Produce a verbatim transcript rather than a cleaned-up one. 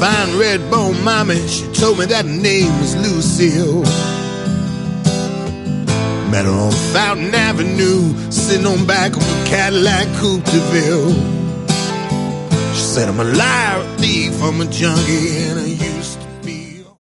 fine red-bone mommy, she told me that her name was Lucille. Met her on Fountain Avenue, sitting on back of a Cadillac Coupe de Ville. She said, I'm a liar, a thief, I'm a junkie, and a